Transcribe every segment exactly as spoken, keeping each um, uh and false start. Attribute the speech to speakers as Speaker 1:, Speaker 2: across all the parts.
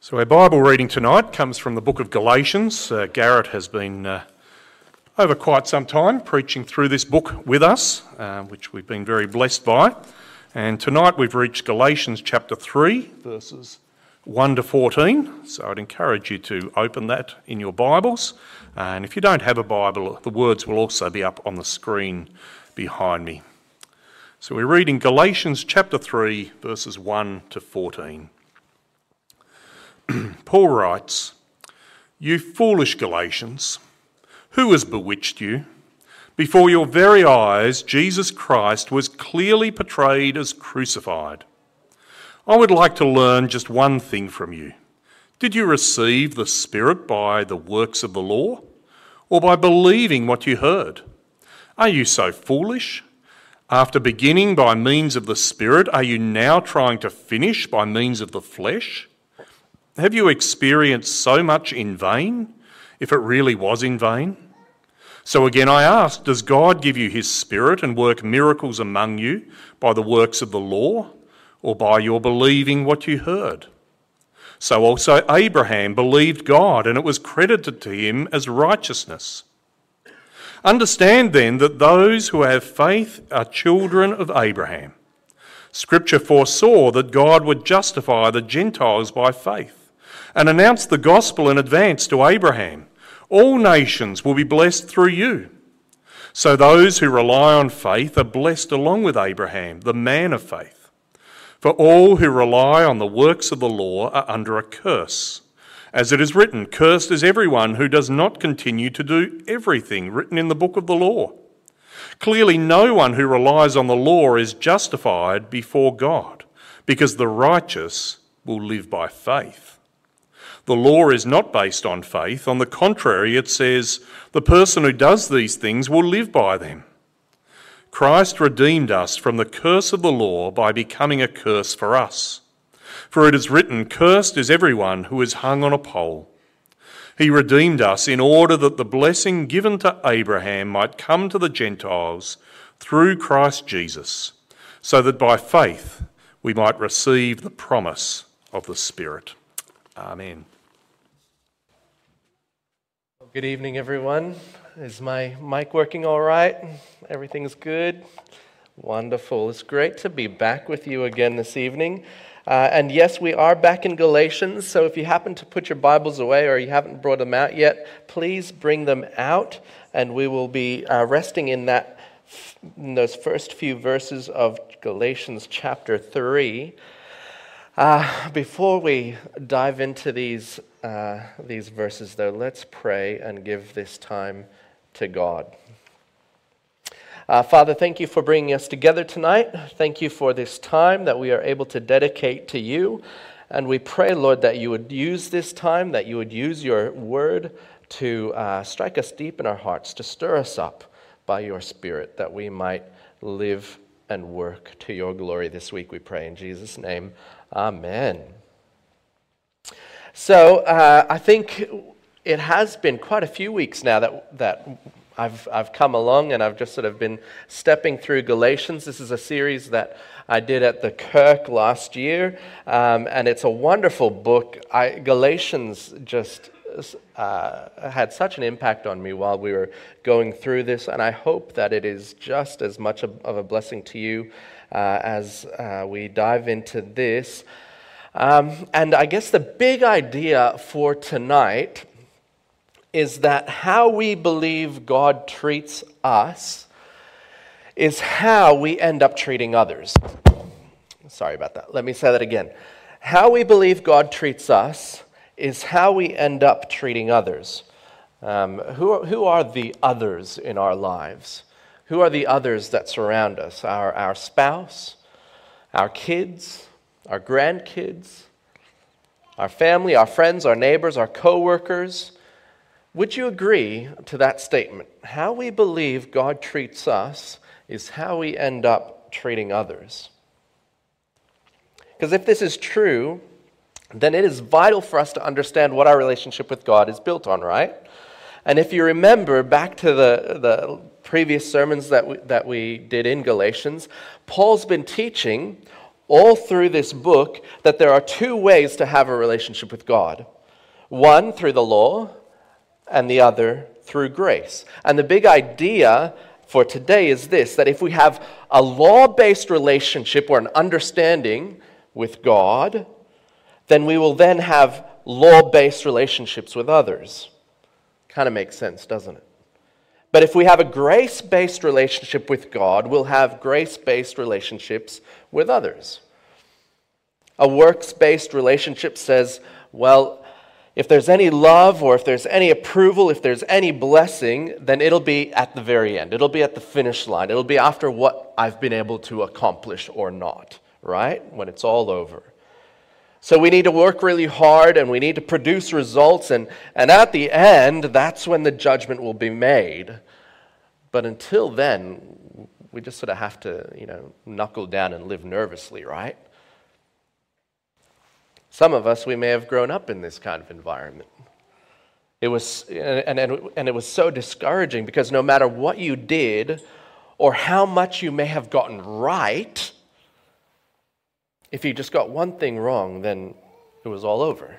Speaker 1: So our Bible reading tonight comes from the book of Galatians. Uh, Garrett has been uh, over quite some time preaching through this book with us, uh, which we've been very blessed by. And tonight we've reached Galatians chapter three, verses one to fourteen. So I'd encourage you to open that in your Bibles. And if you don't have a Bible, the words will also be up on the screen behind me. So we're reading Galatians chapter three, verses one to fourteen. Paul writes, "You foolish Galatians, who has bewitched you? Before your very eyes, Jesus Christ was clearly portrayed as crucified. I would like to learn just one thing from you. Did you receive the Spirit by the works of the law, or by believing what you heard? Are you so foolish? After beginning by means of the Spirit, are you now trying to finish by means of the flesh? Have you experienced so much in vain, if it really was in vain? So again I ask, does God give you his Spirit and work miracles among you by the works of the law, or by your believing what you heard? So also Abraham believed God, and it was credited to him as righteousness. Understand then that those who have faith are children of Abraham. Scripture foresaw that God would justify the Gentiles by faith, and announced the gospel in advance to Abraham. All nations will be blessed through you. So those who rely on faith are blessed along with Abraham, the man of faith. For all who rely on the works of the law are under a curse. As it is written, cursed is everyone who does not continue to do everything written in the book of the law. Clearly no one who relies on the law is justified before God, because the righteous will live by faith. The law is not based on faith. On the contrary, it says, the person who does these things will live by them. Christ redeemed us from the curse of the law by becoming a curse for us. For it is written, cursed is everyone who is hung on a pole. He redeemed us in order that the blessing given to Abraham might come to the Gentiles through Christ Jesus, so that by faith we might receive the promise of the Spirit." Amen.
Speaker 2: Good evening, everyone. Is my mic working all right? Everything's good? Wonderful. It's great to be back with you again this evening. Uh, and yes, we are back in Galatians, so if you happen to put your Bibles away or you haven't brought them out yet, please bring them out, and we will be uh, resting in that in those first few verses of Galatians chapter three. Uh, before we dive into these uh, these verses, though, let's pray and give this time to God. Uh, Father, thank you for bringing us together tonight. Thank you for this time that we are able to dedicate to you. And we pray, Lord, that you would use this time, that you would use your word to uh, strike us deep in our hearts, to stir us up by your Spirit, that we might live and work to your glory this week, we pray in Jesus' name. Amen. So uh, I think it has been quite a few weeks now that that I've I've come along and I've just sort of been stepping through Galatians. This is a series that I did at the Kirk last year, um, and it's a wonderful book. I, Galatians just uh, had such an impact on me while we were going through this, and I hope that it is just as much of, of a blessing to you uh, as uh, we dive into this. Um, and I guess the big idea for tonight is that how we believe God treats us is how we end up treating others. Sorry about that. Let me say that again. How we believe God treats us is how we end up treating others. Um, who are, who are the others in our lives? Who are the others that surround us? Our, our spouse, our kids, our grandkids, our family, our friends, our neighbors, our co-workers. Would you agree to that statement? How we believe God treats us is how we end up treating others. Because if this is true, then it is vital for us to understand what our relationship with God is built on, right? And if you remember back to the, the previous sermons that we, that we did in Galatians, Paul's been teaching all through this book that there are two ways to have a relationship with God. One through the law, and the other through grace. And the big idea for today is this, that if we have a law-based relationship or an understanding with God, then we will then have law-based relationships with others. Kind of makes sense, doesn't it? But if we have a grace-based relationship with God, we'll have grace-based relationships with others. A works-based relationship says, well, if there's any love or if there's any approval, if there's any blessing, then it'll be at the very end. It'll be at the finish line. It'll be after what I've been able to accomplish or not, right? When it's all over. So we need to work really hard and we need to produce results, and, and at the end, that's when the judgment will be made. But until then, we just sort of have to, you know, knuckle down and live nervously, right? Some of us, we may have grown up in this kind of environment. It was, and, and, and it was so discouraging because no matter what you did or how much you may have gotten right, if you just got one thing wrong, then it was all over.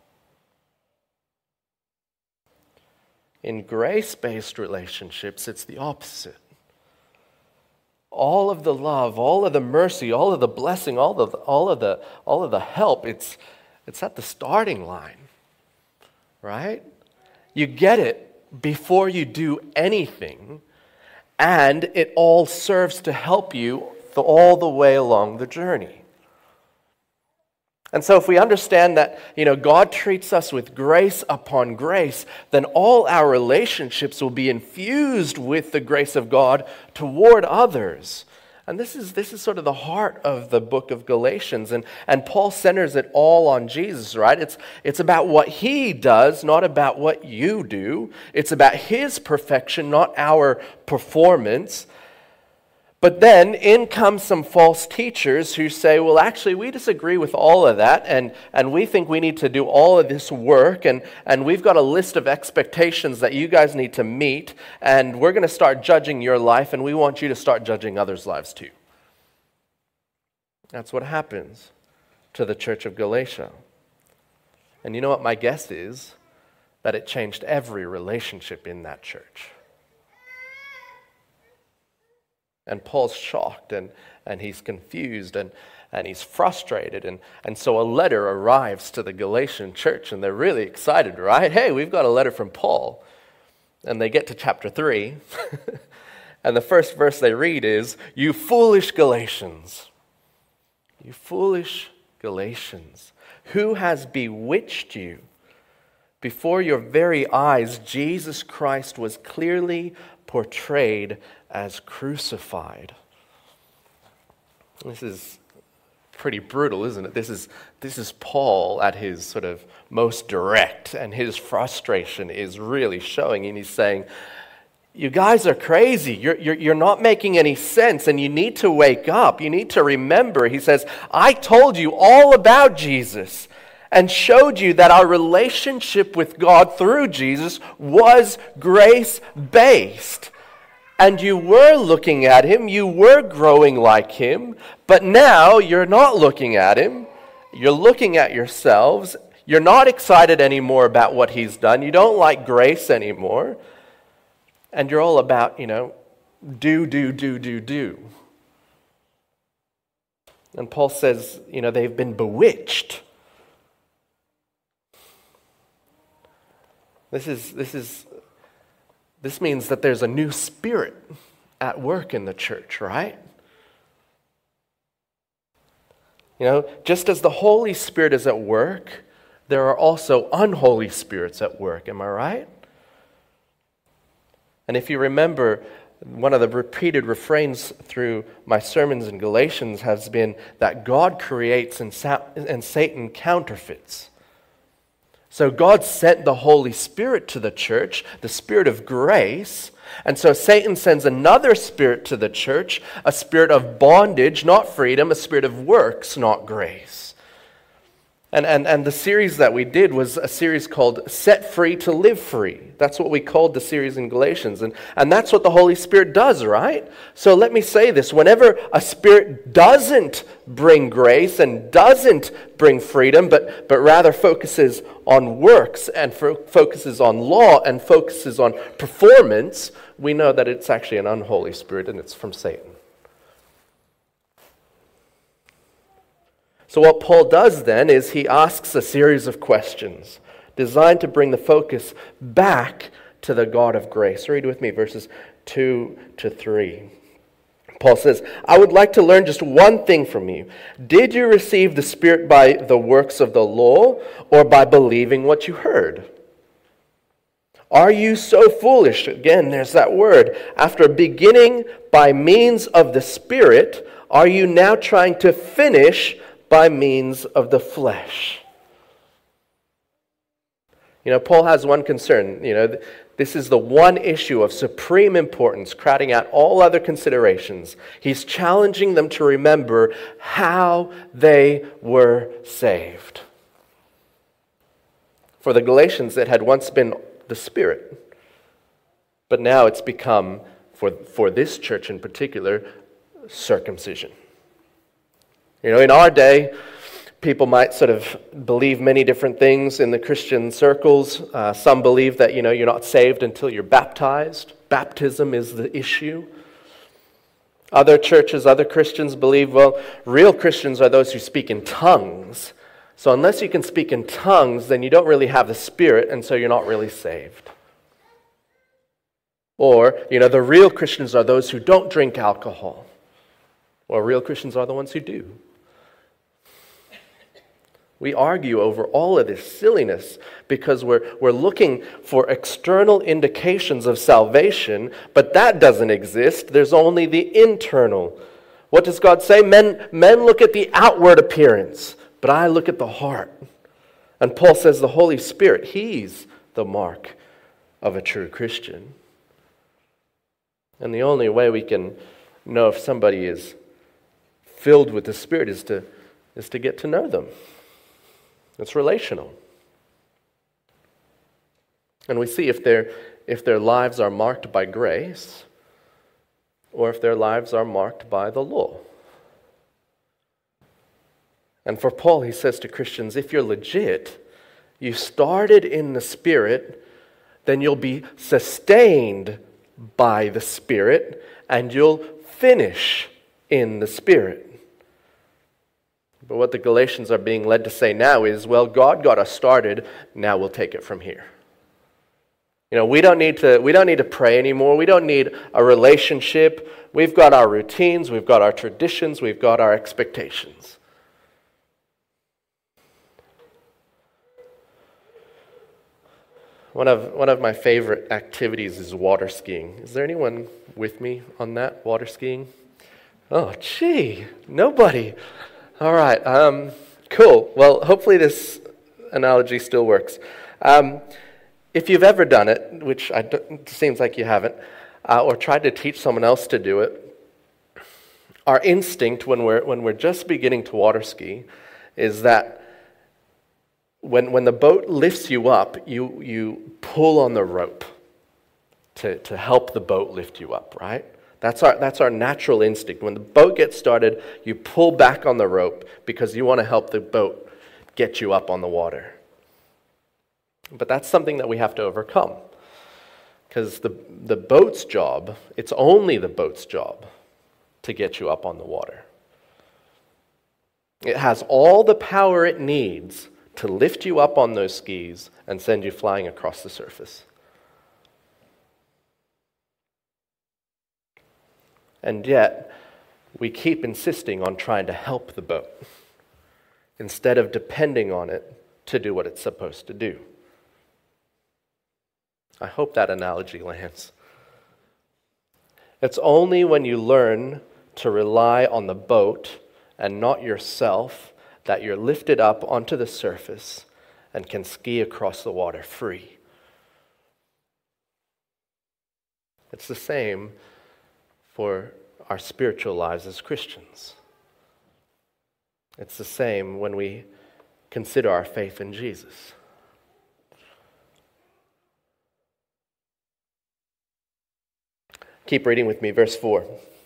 Speaker 2: In grace-based relationships, it's the opposite. All of the love, all of the mercy, all of the blessing, all of the, all of the, all of the help, it's, it's at the starting line, right? You get it before you do anything, and it all serves to help you all the way along the journey. And so if we understand that, you know, God treats us with grace upon grace, then all our relationships will be infused with the grace of God toward others. And this is this is sort of the heart of the book of Galatians. And, and Paul centers it all on Jesus, right? It's, it's about what he does, not about what you do. It's about his perfection, not our performance. But then in come some false teachers who say, well, actually, we disagree with all of that, and, and we think we need to do all of this work, and, and we've got a list of expectations that you guys need to meet, and we're going to start judging your life, and we want you to start judging others' lives too. That's what happens to the church of Galatia. And you know what my guess is? That it changed every relationship in that church. And Paul's shocked, and, and he's confused, and, and he's frustrated. And, and so a letter arrives to the Galatian church, and they're really excited, right? Hey, we've got a letter from Paul. And they get to chapter three, and the first verse they read is, "You foolish Galatians, you foolish Galatians, who has bewitched you? Before your very eyes, Jesus Christ was clearly portrayed as crucified." This is pretty brutal, isn't it? This is this is Paul at his sort of most direct, and his frustration is really showing, and he's saying, you guys are crazy. You're, you're, you're not making any sense, and you need to wake up. You need to remember. He says, I told you all about Jesus and showed you that our relationship with God through Jesus was grace-based. And you were looking at him, you were growing like him, but now you're not looking at him. You're looking at yourselves. You're not excited anymore about what he's done. You don't like grace anymore. And you're all about, you know, do, do, do, do, do. And Paul says, you know, they've been bewitched. This is, this is, this means that there's a new spirit at work in the church, right? You know, just as the Holy Spirit is at work, there are also unholy spirits at work. Am I right? And if you remember, one of the repeated refrains through my sermons in Galatians has been that God creates and, Sa- and Satan counterfeits. So God sent the Holy Spirit to the church, the Spirit of grace, and so Satan sends another spirit to the church, a spirit of bondage, not freedom, a spirit of works, not grace. And, and, and the series that we did was a series called Set Free to Live Free. That's what we called the series in Galatians. And, and that's what the Holy Spirit does, right? So let me say this. Whenever a Spirit doesn't bring grace and doesn't bring freedom, but, but rather focuses on works and fo- focuses on law and focuses on performance, we know that it's actually an unholy spirit and it's from Satan. So what Paul does then is he asks a series of questions designed to bring the focus back to the God of grace. Read with me verses two to three. Paul says, I would like to learn just one thing from you. Did you receive the Spirit by the works of the law or by believing what you heard? Are you so foolish? Again, there's that word. After beginning by means of the Spirit, are you now trying to finish by means of the flesh? You know, Paul has one concern. You know, this is the one issue of supreme importance, crowding out all other considerations. He's challenging them to remember how they were saved. For the Galatians, it had once been the Spirit, but now it's become, for, for this church in particular, circumcision. You know, in our day, people might sort of believe many different things in the Christian circles. Uh, some believe that, you know, you're not saved until you're baptized. Baptism is the issue. Other churches, other Christians believe, well, real Christians are those who speak in tongues. So unless you can speak in tongues, then you don't really have the Spirit, and so you're not really saved. Or, you know, the real Christians are those who don't drink alcohol. Or real Christians are the ones who do. We argue over all of this silliness because we're, we're looking for external indications of salvation, but that doesn't exist. There's only the internal. What does God say? Men, men look at the outward appearance, but I look at the heart. And Paul says the Holy Spirit, He's the mark of a true Christian. And the only way we can know if somebody is filled with the Spirit is to, is to get to know them. It's relational. And we see if their if their lives are marked by grace or if their lives are marked by the law. And for Paul, he says to Christians, if you're legit, you started in the Spirit, then you'll be sustained by the Spirit and you'll finish in the Spirit. But what the Galatians are being led to say now is, well, God got us started, now we'll take it from here. You know, we don't need to we don't need to pray anymore. We don't need a relationship. We've got our routines, we've got our traditions, we've got our expectations. One of one of my favorite activities is water skiing. Is there anyone with me on that, water skiing? Oh, gee, nobody. All right, um, cool. Well, hopefully this analogy still works. Um, if you've ever done it, which I it seems like you haven't, uh, or tried to teach someone else to do it, our instinct when we're when we're just beginning to water ski is that when when the boat lifts you up, you you pull on the rope to to help the boat lift you up, right? That's our that's our natural instinct. When the boat gets started, you pull back on the rope because you want to help the boat get you up on the water. But that's something that we have to overcome. Because the, the boat's job, it's only the boat's job to get you up on the water. It has all the power it needs to lift you up on those skis and send you flying across the surface. And yet, we keep insisting on trying to help the boat instead of depending on it to do what it's supposed to do. I hope that analogy lands. It's only when you learn to rely on the boat and not yourself that you're lifted up onto the surface and can ski across the water free. It's the same for our spiritual lives as Christians. It's the same when we consider our faith in Jesus. Keep reading with me, verse four.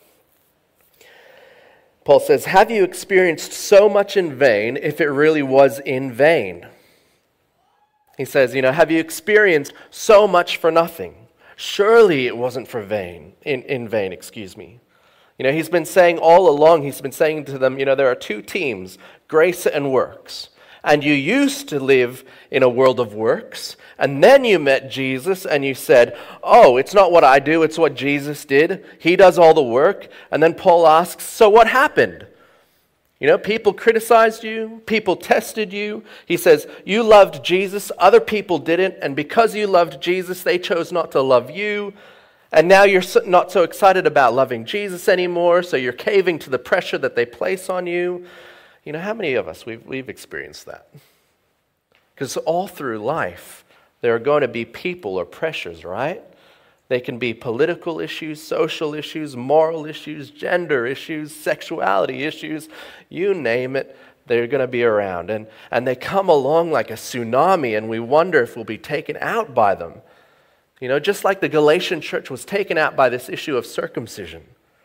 Speaker 2: Paul says, have you experienced so much in vain if it really was in vain? He says, you know, have you experienced so much for nothing? Surely it wasn't for vain, in, in vain, excuse me. You know, he's been saying all along, he's been saying to them, you know, there are two teams, grace and works. And you used to live in a world of works, and then you met Jesus and you said, oh, it's not what I do, it's what Jesus did. He does all the work. And then Paul asks, so what happened? You know, people criticized you, people tested you. He says, you loved Jesus, other people didn't, and because you loved Jesus, they chose not to love you. And now you're not so excited about loving Jesus anymore, so you're caving to the pressure that they place on you. You know, how many of us, we've, we've experienced that? Because all through life, there are going to be people or pressures, right? They can be political issues, social issues, moral issues, gender issues, sexuality issues, you name it, they're going to be around. And, and they come along like a tsunami, and we wonder if we'll be taken out by them. You know, just like the Galatian church was taken out by this issue of circumcision.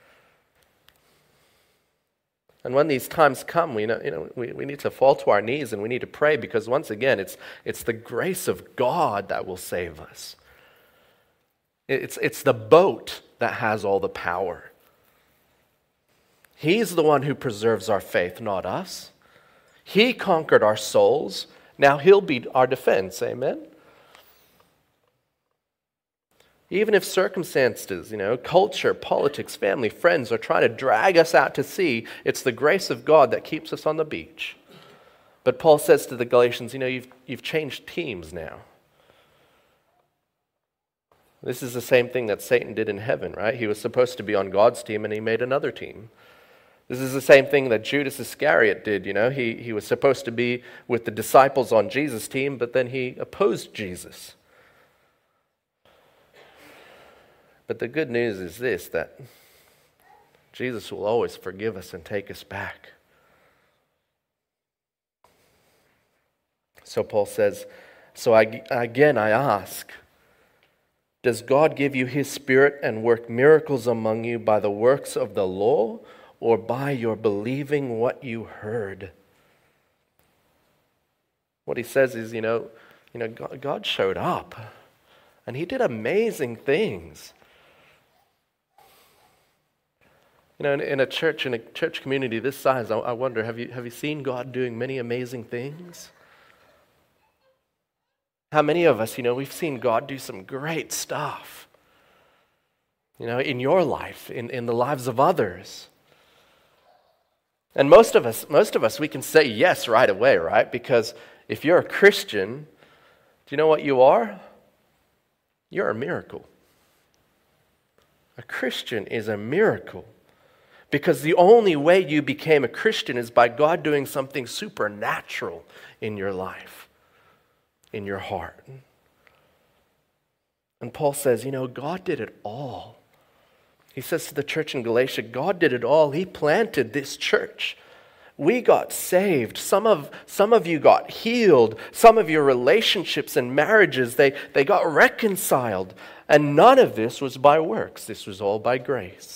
Speaker 2: And when these times come, we know, you know, we, we need to fall to our knees and we need to pray, because once again, it's, it's the grace of God that will save us. It's, it's the boat that has all the power. He's the one who preserves our faith, not us. He conquered our souls. Now he'll be our defense. Amen? Even if circumstances, you know, culture, politics, family, friends are trying to drag us out to sea, it's the grace of God that keeps us on the beach. But Paul says to the Galatians, you know, you've, you've changed teams now. This is the same thing that Satan did in heaven, right? He was supposed to be on God's team and he made another team. This is the same thing that Judas Iscariot did, you know. He, he was supposed to be with the disciples on Jesus' team, but then he opposed Jesus. But the good news is this, that Jesus will always forgive us and take us back. So Paul says, so I, again I ask, does God give you his Spirit and work miracles among you by the works of the law or by your believing what you heard? What he says is, you know, you know, God, God showed up and he did amazing things. You know, in, in a church, in a church community this size, I, I wonder, have you have you seen God doing many amazing things? How many of us, you know, we've seen God do some great stuff, you know, in your life, in, in the lives of others. And most of us, most of us, we can say yes right away, right? Because if you're a Christian, do you know what you are? You're a miracle. A Christian is a miracle. Because the only way you became a Christian is by God doing something supernatural in your life, in your heart. And Paul says, you know, God did it all. He says to the church in Galatia, God did it all. He planted this church. We got saved. Some of, some of you got healed. Some of your relationships and marriages, they, they got reconciled. And none of this was by works. This was all by grace.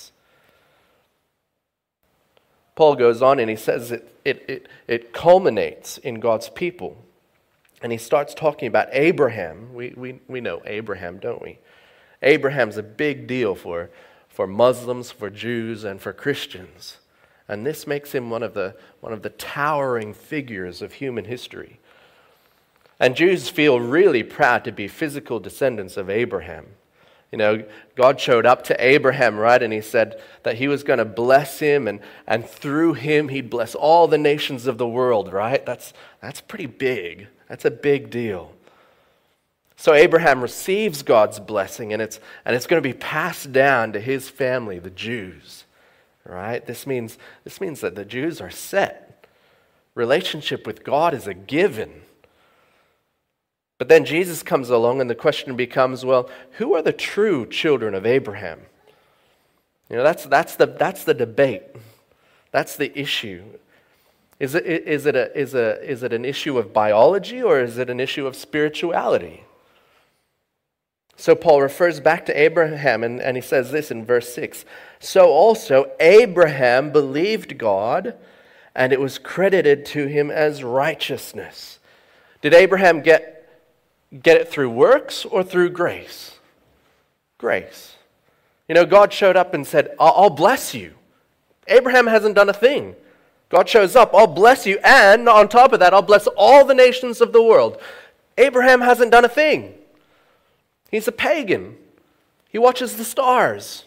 Speaker 2: Paul goes on and he says it, it, it, it culminates in God's people. And he starts talking about Abraham. We, we, we know Abraham, don't we? Abraham's a big deal for, for Muslims, for Jews, and for Christians. And this makes him one of the, one of the towering figures of human history. And Jews feel really proud to be physical descendants of Abraham. You know, God showed up to Abraham, right? And he said that he was going to bless him, and, and through him he'd bless all the nations of the world, right? That's, that's pretty big. That's a big deal. So Abraham receives God's blessing, and it's, and it's going to be passed down to his family, the Jews, right? This means, this means that the Jews are set. Relationship with God is a given. But then Jesus comes along and the question becomes, well, who are the true children of Abraham? You know, that's, that's, the, that's the debate. That's the issue. Is it, is it, a, is, a, is it an issue of biology, or is it an issue of spirituality? So Paul refers back to Abraham, and, and he says this in verse six. So also Abraham believed God, and it was credited to him as righteousness. Did Abraham get, get it through works or through grace? Grace. You know, God showed up and said, I'll, I'll bless you. Abraham hasn't done a thing. God shows up, I'll bless you, and on top of that, I'll bless all the nations of the world. Abraham hasn't done a thing. He's a pagan. He watches the stars.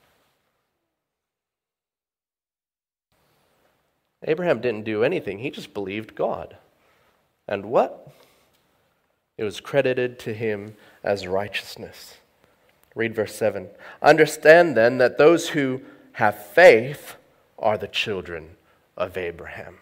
Speaker 2: Abraham didn't do anything. He just believed God. And what? It was credited to him as righteousness. Read verse seven. Understand then that those who have faith are the children of Abraham.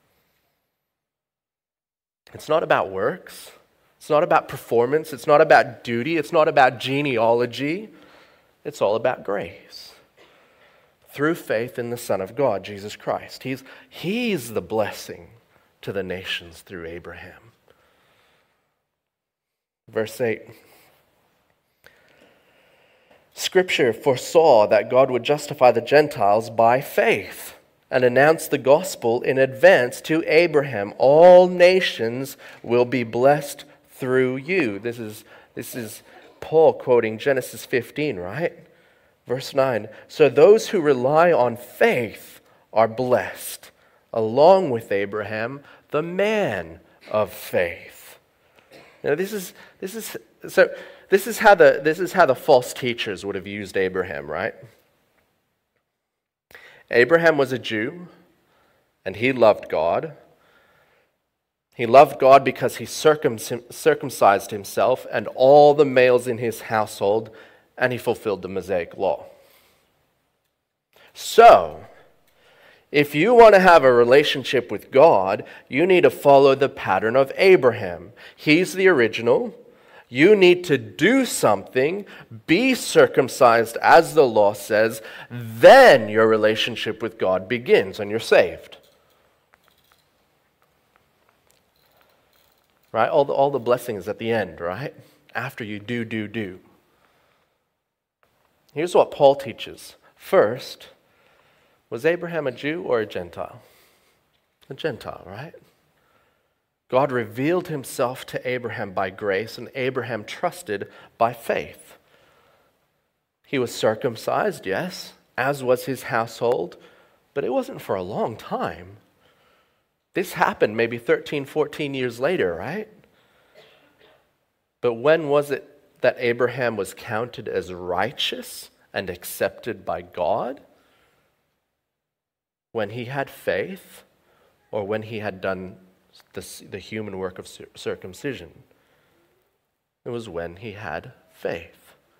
Speaker 2: It's not about works. It's not about performance. It's not about duty. It's not about genealogy. It's all about grace. Through faith in the Son of God, Jesus Christ. He's, he's the blessing to the nations through Abraham. Verse eight. Scripture foresaw that God would justify the Gentiles by faith and announce the gospel in advance to Abraham. All nations will be blessed through you. This is, this is Paul quoting Genesis fifteen, right? Verse nine. So those who rely on faith are blessed, along with Abraham, the man of faith. Now this is this is so this is how the this is how the false teachers would have used Abraham, right? Abraham was a Jew, and he loved God. He loved God because he circumcised himself and all the males in his household, and he fulfilled the Mosaic law. So, if you want to have a relationship with God, you need to follow the pattern of Abraham. He's the original. You need to do something, be circumcised as the law says, then your relationship with God begins and you're saved. Right? All the, all the blessings at the end, right? After you do, do, do. Here's what Paul teaches. First, was Abraham a Jew or a Gentile? A Gentile, right? God revealed himself to Abraham by grace, and Abraham trusted by faith. He was circumcised, yes, as was his household, but it wasn't for a long time. This happened maybe thirteen, fourteen years later, right? But when was it that Abraham was counted as righteous and accepted by God? When he had faith, or when he had done the, the human work of circumcision? It was when he had faith.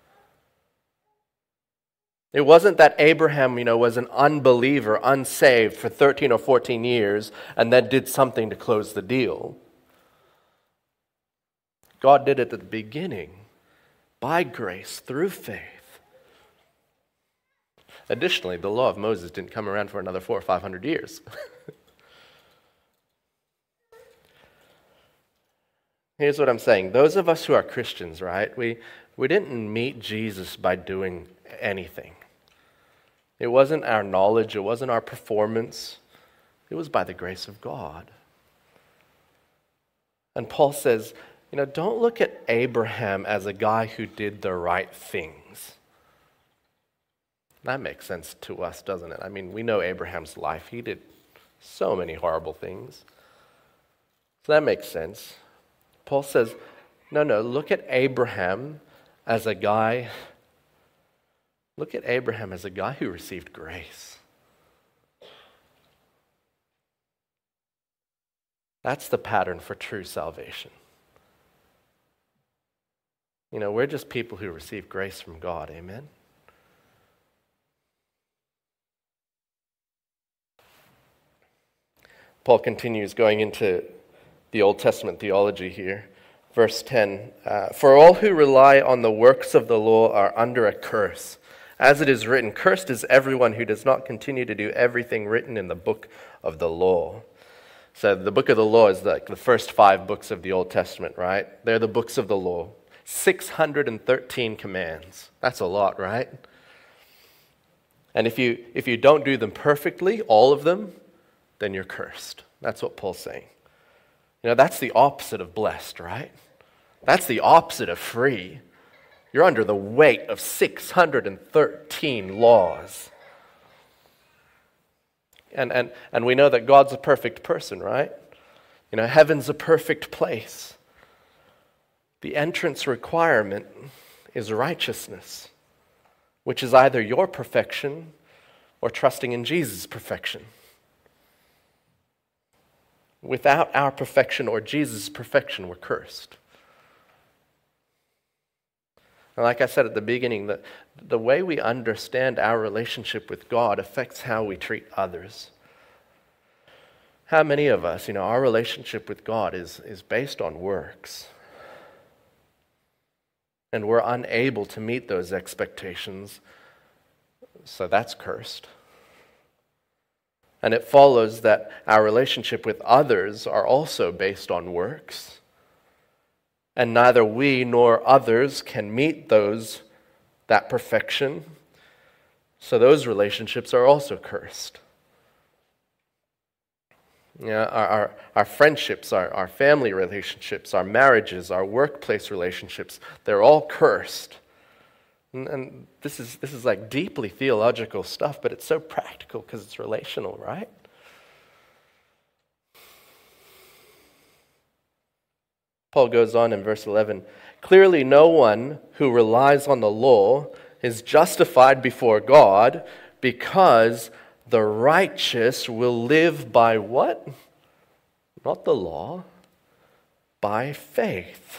Speaker 2: It wasn't that Abraham, you know, was an unbeliever, unsaved for thirteen or fourteen years and then did something to close the deal. God did it at the beginning, by grace, through faith. Additionally, the law of Moses didn't come around for another four or five hundred years. Here's what I'm saying. Those of us who are Christians, right, we, we didn't meet Jesus by doing anything. It wasn't our knowledge, it wasn't our performance. It was by the grace of God. And Paul says, you know, don't look at Abraham as a guy who did the right things. That makes sense to us, doesn't it? I mean, we know Abraham's life. He did so many horrible things. So that makes sense. Paul says, no, no, look at Abraham as a guy, look at Abraham as a guy who received grace. That's the pattern for true salvation. You know, we're just people who receive grace from God, amen? Paul continues going into the Old Testament theology here. Verse ten, uh, for all who rely on the works of the law are under a curse. As it is written, cursed is everyone who does not continue to do everything written in the book of the law. So the book of the law is like the first five books of the Old Testament, right? They're the books of the law. six hundred thirteen commands. That's a lot, right? And if you if you don't do them perfectly, all of them, then you're cursed. That's what Paul's saying. You know, that's the opposite of blessed, right? That's the opposite of free. You're under the weight of six hundred thirteen laws. And, and, and we know that God's a perfect person, right? You know, heaven's a perfect place. The entrance requirement is righteousness, which is either your perfection or trusting in Jesus' perfection. Without our perfection or Jesus' perfection, we're cursed. And like I said at the beginning, the, the way we understand our relationship with God affects how we treat others. How many of us, you know, our relationship with God is, is based on works. And we're unable to meet those expectations, so that's cursed. And it follows that our relationship with others are also based on works. And neither we nor others can meet those, that perfection. So those relationships are also cursed. You know, our, our, our friendships, our, our family relationships, our marriages, our workplace relationships, they're all cursed. And, and this is this is like deeply theological stuff, but it's so practical because it's relational, right? Paul goes on in verse eleven, clearly no one who relies on the law is justified before God because the righteous will live by what? Not the law, by faith.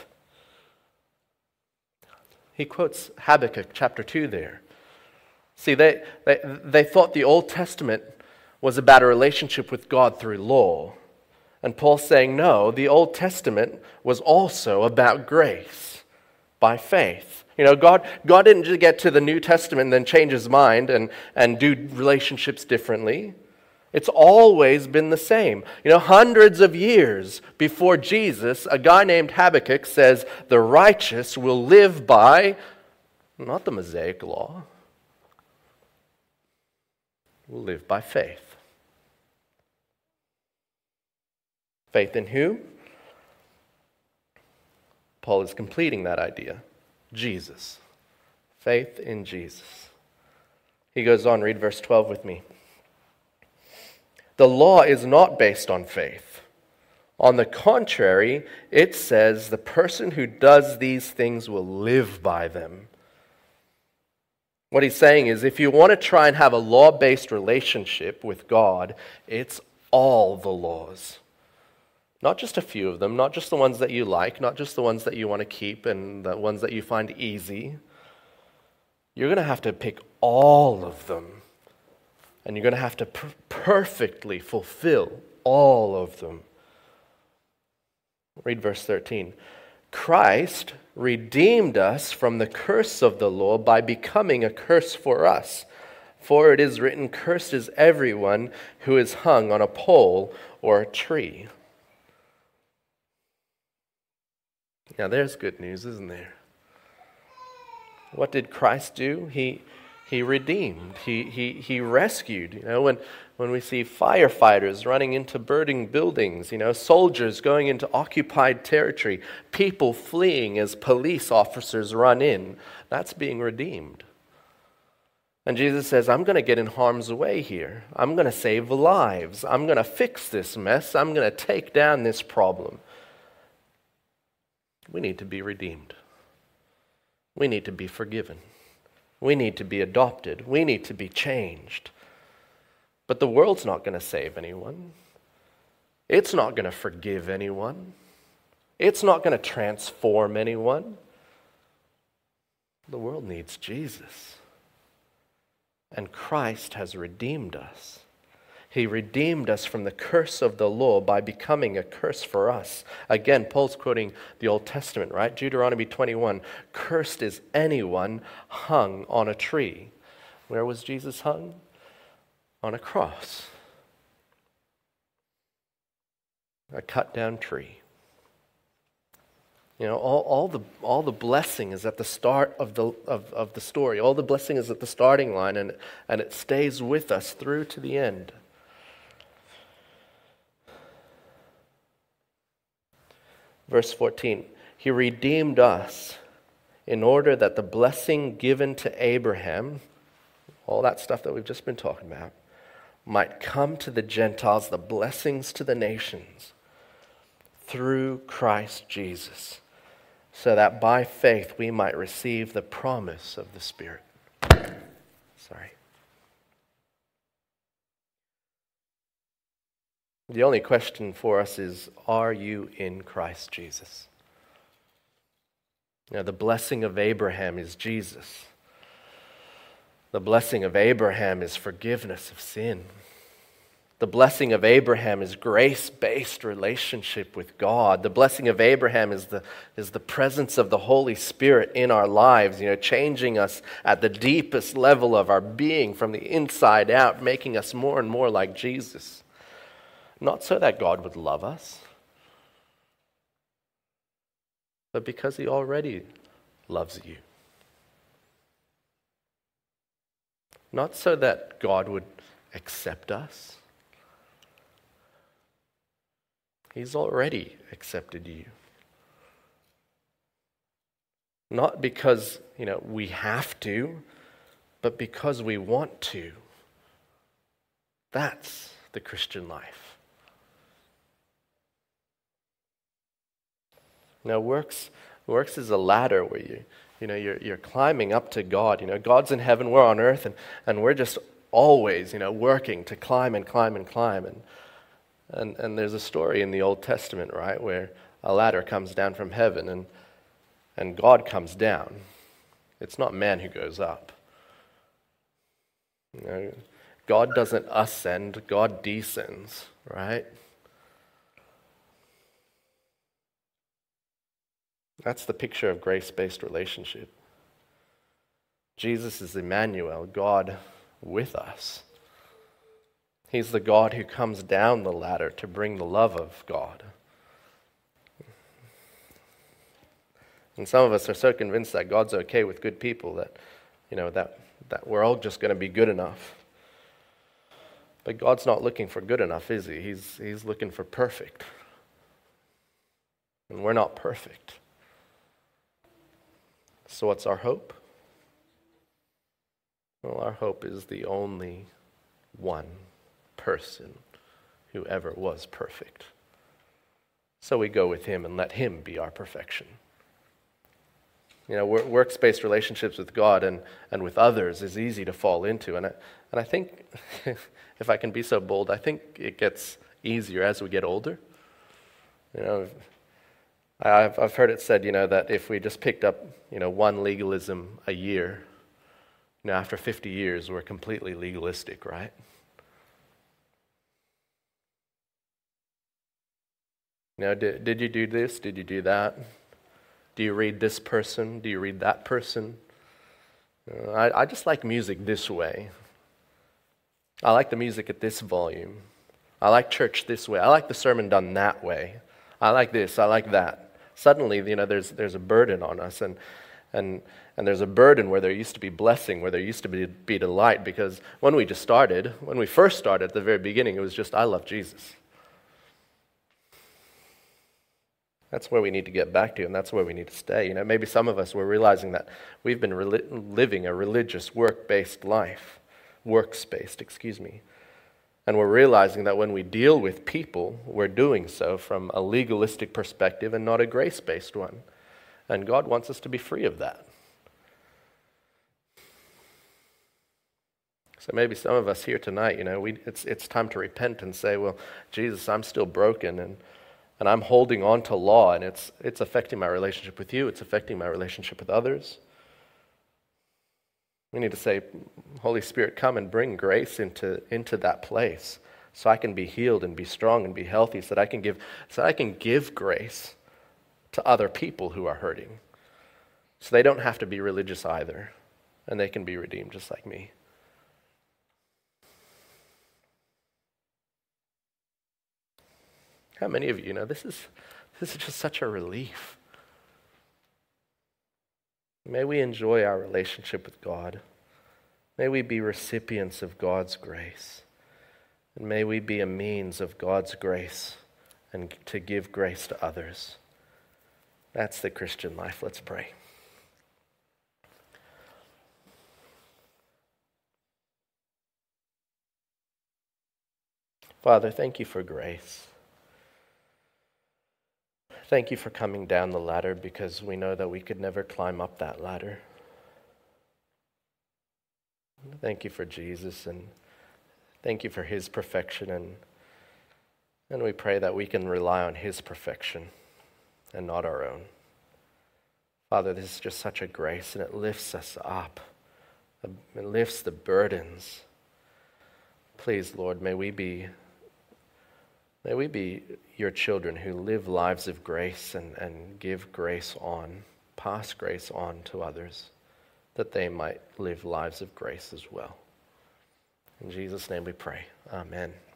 Speaker 2: He quotes Habakkuk chapter two there. See, they, they, they thought the Old Testament was about a relationship with God through law. And Paul's saying, no, the Old Testament was also about grace by faith. You know, God, God didn't just get to the New Testament and then change his mind and, and do relationships differently. It's always been the same. You know, hundreds of years before Jesus, a guy named Habakkuk says, the righteous will live by, not the Mosaic law, will live by faith. Faith in who? Paul is completing that idea. Jesus. Faith in Jesus. He goes on, read verse twelve with me. The law is not based on faith. On the contrary, it says the person who does these things will live by them. What he's saying is if you want to try and have a law-based relationship with God, it's all the laws. Not just a few of them, not just the ones that you like, not just the ones that you want to keep and the ones that you find easy. You're going to have to pick all of them. And you're going to have to per- perfectly fulfill all of them. Read verse thirteen. Christ redeemed us from the curse of the law by becoming a curse for us. For it is written, cursed is everyone who is hung on a pole or a tree. Now there's good news, isn't there? What did Christ do? He he redeemed. He he he rescued. You know, when when we see firefighters running into burning buildings, you know, soldiers going into occupied territory, people fleeing as police officers run in, that's being redeemed. And Jesus says, I'm going to get in harm's way here. I'm going to save lives. I'm going to fix this mess. I'm going to take down this problem. We need to be redeemed. We need to be forgiven. We need to be adopted. We need to be changed. But the world's not going to save anyone. It's not going to forgive anyone. It's not going to transform anyone. The world needs Jesus. And Christ has redeemed us. He redeemed us from the curse of the law by becoming a curse for us. Again, Paul's quoting the Old Testament, right? Deuteronomy twenty-one, cursed is anyone hung on a tree. Where was Jesus hung? On a cross. a cut down tree. You know, all, all the all the blessing is at the start of the of, of the story. All the blessing is at the starting line, and, and it stays with us through to the end. Verse fourteen, he redeemed us in order that the blessing given to Abraham, all that stuff that we've just been talking about, might come to the Gentiles, the blessings to the nations, through Christ Jesus, so that by faith we might receive the promise of the Spirit. Sorry. The only question for us is, are you in Christ Jesus? You know, the blessing of Abraham is Jesus. The blessing of Abraham is forgiveness of sin. The blessing of Abraham is grace-based relationship with God. The blessing of Abraham is the, is the presence of the Holy Spirit in our lives, you know, changing us at the deepest level of our being from the inside out, making us more and more like Jesus. Not so that God would love us, but because he already loves you. Not so that God would accept us. He's already accepted you. Not because, you know, we have to, but because we want to. That's the Christian life. Now, works works is a ladder where you, you know, you're you're climbing up to God. You know, God's in heaven, we're on earth, and, and we're just always, you know, working to climb and climb and climb. And and and there's a story in the Old Testament, right, where a ladder comes down from heaven and and God comes down. It's not man who goes up. You know, God doesn't ascend, God descends, right? That's the picture of grace-based relationship. Jesus is Emmanuel, God with us. He's the God who comes down the ladder to bring the love of God. And some of us are so convinced that God's okay with good people that, you know, that, that we're all just going to be good enough. But God's not looking for good enough, is he? He's, he's looking for perfect. And we're not perfect. So what's our hope? Well, our hope is the only one person who ever was perfect. So we go with him and let him be our perfection. You know, works-based relationships with God and, and with others is easy to fall into. And I, and I think, if I can be so bold, I think it gets easier as we get older. You know, I've I've heard it said, you know, that if we just picked up, you know, one legalism a year, you know, after fifty years, we're completely legalistic, right? You know, did, did you do this? Did you do that? Do you read this person? Do you read that person? Uh, I, I just like music this way. I like the music at this volume. I like church this way. I like the sermon done that way. I like this. I like that. Suddenly, you know, there's there's a burden on us, and and and there's a burden where there used to be blessing, where there used to be, be delight, because when we just started, when we first started at the very beginning, it was just, I love Jesus. That's where we need to get back to, and that's where we need to stay. You know, maybe some of us were realizing that we've been re- living a religious, work-based life, works-based, excuse me. And we're realizing that when we deal with people, we're doing so from a legalistic perspective and not a grace-based one. And God wants us to be free of that. So maybe some of us here tonight, you know, we, it's it's time to repent and say, well, Jesus, I'm still broken, and and I'm holding on to law, and it's it's affecting my relationship with you, it's affecting my relationship with others. We need to say, Holy Spirit, come and bring grace into, into that place so I can be healed and be strong and be healthy, so that I can give so that I can give grace to other people who are hurting. So they don't have to be religious either, and they can be redeemed just like me. How many of you know this is this is just such a relief? May we enjoy our relationship with God. May we be recipients of God's grace. And may we be a means of God's grace and to give grace to others. That's the Christian life. Let's pray. Father, thank you for grace. Thank you for coming down the ladder, because we know that we could never climb up that ladder. Thank you for Jesus, and thank you for his perfection, and, and we pray that we can rely on his perfection and not our own. Father, this is just such a grace, and it lifts us up. It lifts the burdens. Please, Lord, may we be May we be your children who live lives of grace and, and give grace on, pass grace on to others, that they might live lives of grace as well. In Jesus' name we pray. Amen.